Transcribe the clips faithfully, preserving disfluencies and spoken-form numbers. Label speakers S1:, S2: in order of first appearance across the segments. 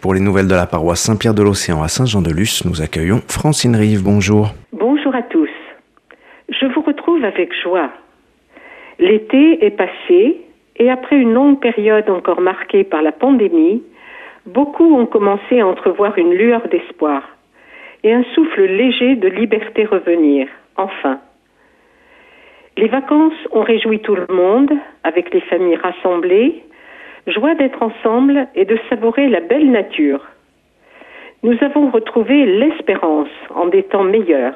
S1: Pour les nouvelles de la paroisse Saint-Pierre de l'Océan à Saint-Jean-de-Luz, nous accueillons Francine Rive. Bonjour.
S2: Bonjour à tous. Je vous retrouve avec joie. L'été est passé et après une longue période encore marquée par la pandémie, beaucoup ont commencé à entrevoir une lueur d'espoir et un souffle léger de liberté revenir, enfin. Les vacances ont réjoui tout le monde, avec les familles rassemblées, joie d'être ensemble et de savourer la belle nature. Nous avons retrouvé l'espérance en des temps meilleurs.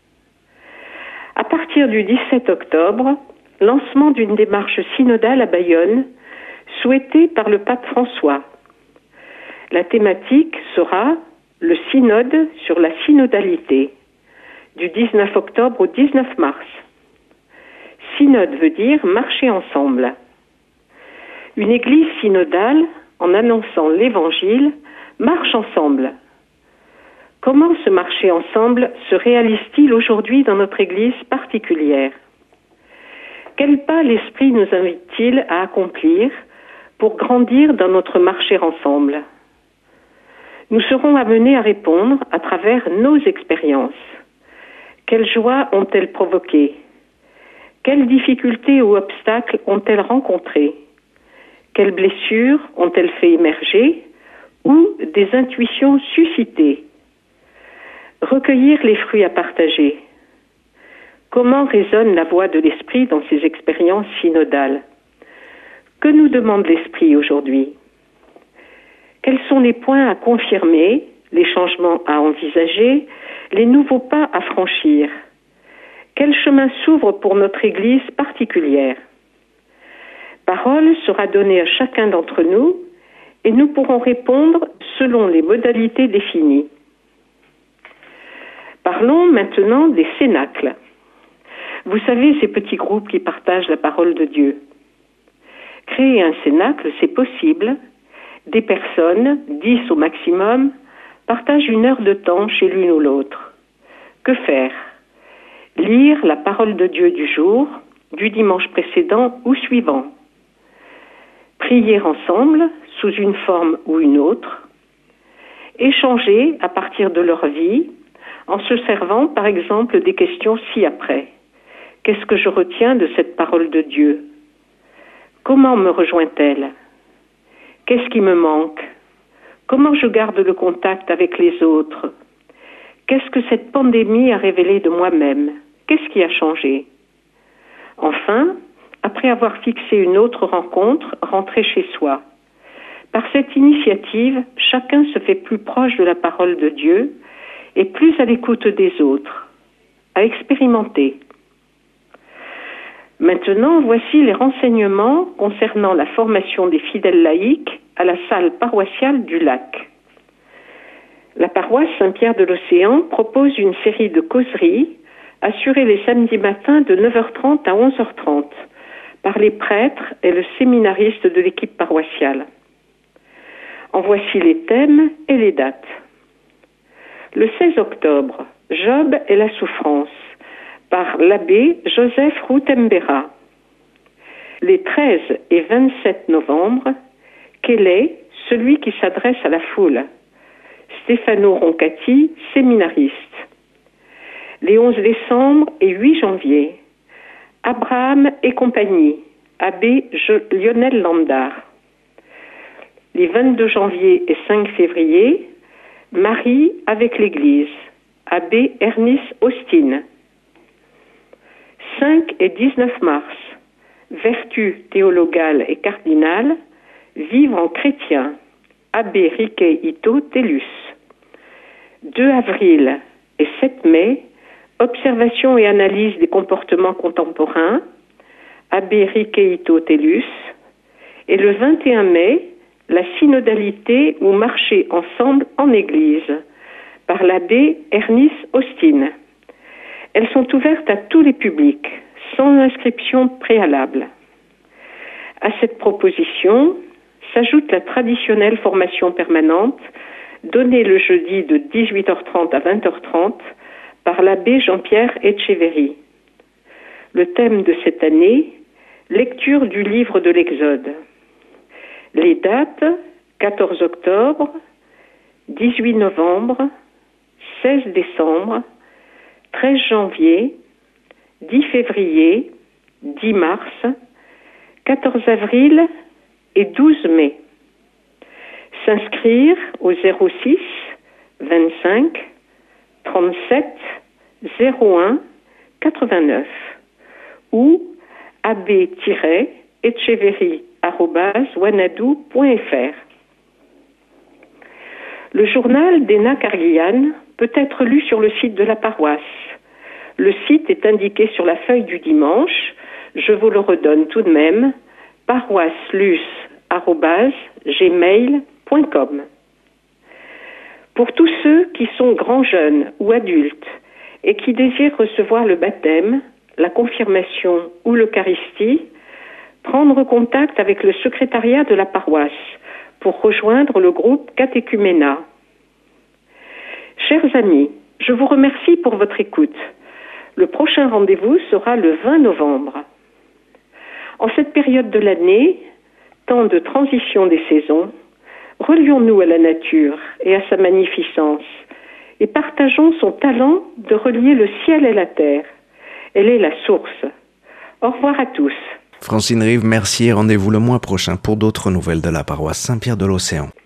S2: À partir du dix-sept octobre, lancement d'une démarche synodale à Bayonne, souhaitée par le pape François. La thématique sera le synode sur la synodalité, du dix-neuf octobre au dix-neuf mars. Synode veut dire marcher ensemble. Une église synodale, en annonçant l'évangile, marche ensemble. Comment ce marcher ensemble se réalise-t-il aujourd'hui dans notre église particulière? Quel pas l'Esprit nous invite-t-il à accomplir pour grandir dans notre marcher ensemble? Nous serons amenés à répondre à travers nos expériences. Quelles joies ont-elles provoquées? Quelles difficultés ou obstacles ont-elles rencontrés? Quelles blessures ont-elles fait émerger ou des intuitions suscitées? Recueillir les fruits à partager. Comment résonne la voix de l'Esprit dans ces expériences synodales? Que nous demande l'Esprit aujourd'hui? Quels sont les points à confirmer, les changements à envisager, les nouveaux pas à franchir? Quel chemin s'ouvre pour notre Église particulière? Parole sera donnée à chacun d'entre nous et nous pourrons répondre selon les modalités définies. Parlons maintenant des cénacles. Vous savez, ces petits groupes qui partagent la parole de Dieu. Créer un cénacle, c'est possible. Des personnes, dix au maximum, partagent une heure de temps chez l'une ou l'autre. Que faire? Lire la parole de Dieu du jour, du dimanche précédent ou suivant. Prier ensemble, sous une forme ou une autre. Échanger à partir de leur vie, en se servant par exemple des questions ci-après. Qu'est-ce que je retiens de cette parole de Dieu? Comment me rejoint-elle? Qu'est-ce qui me manque? Comment je garde le contact avec les autres? Qu'est-ce que cette pandémie a révélé de moi-même? Qu'est-ce qui a changé? Enfin, après avoir fixé une autre rencontre, rentrer chez soi. Par cette initiative, chacun se fait plus proche de la parole de Dieu et plus à l'écoute des autres, à expérimenter. Maintenant, voici les renseignements concernant la formation des fidèles laïcs à la salle paroissiale du Lac. La paroisse Saint-Pierre de l'Océan propose une série de causeries assurées les samedis matins de neuf heures trente à onze heures trente par les prêtres et le séminariste de l'équipe paroissiale. En voici les thèmes et les dates. Le seize octobre, Job et la souffrance, par l'abbé Joseph Routembera. Les treize et vingt-sept novembre, quel est celui qui s'adresse à la foule? Stefano Roncati, séminariste. Les onze décembre et huit janvier, Abraham et compagnie, abbé Lionel Landard. Les vingt-deux janvier et cinq février, Marie avec l'Église, abbé Ernest Austin. cinq et dix-neuf mars, vertu théologale et cardinale, vivre en chrétien, abbé Riquet Ito Tellus. deux avril et sept mai, observation et analyse des comportements contemporains, abbé Riquet Ito Tellus. Et le vingt et un mai, la synodalité ou marcher ensemble en Église, par l'abbé Ernest Austin. Elles sont ouvertes à tous les publics, sans inscription préalable. À cette proposition s'ajoute la traditionnelle formation permanente donnée le jeudi de dix-huit heures trente à vingt heures trente par l'abbé Jean-Pierre Etcheverry. Le thème de cette année, lecture du livre de l'Exode. Les dates, quatorze octobre, dix-huit novembre, seize décembre, treize janvier, dix février, dix mars, quatorze avril et douze mai. S'inscrire au zéro six vingt-cinq trente-sept zéro un quatre-vingt-neuf ou ab-echeverry arobase wanadoo point f r. Le journal d'Ena Carglian peut être lu sur le site de la paroisse. Le site est indiqué sur la feuille du dimanche. Je vous le redonne tout de même, paroisselus arobase gmail point com. Pour tous ceux qui sont grands jeunes ou adultes et qui désirent recevoir le baptême, la confirmation ou l'Eucharistie, prendre contact avec le secrétariat de la paroisse pour rejoindre le groupe Catéchuménat. Chers amis, je vous remercie pour votre écoute. Le prochain rendez-vous sera le vingt novembre. En cette période de l'année, temps de transition des saisons, relions-nous à la nature et à sa magnificence et partageons son talent de relier le ciel et la terre. Elle est la source. Au revoir à tous.
S1: Francine Rive, merci et rendez-vous le mois prochain pour d'autres nouvelles de la paroisse Saint-Pierre de l'Océan.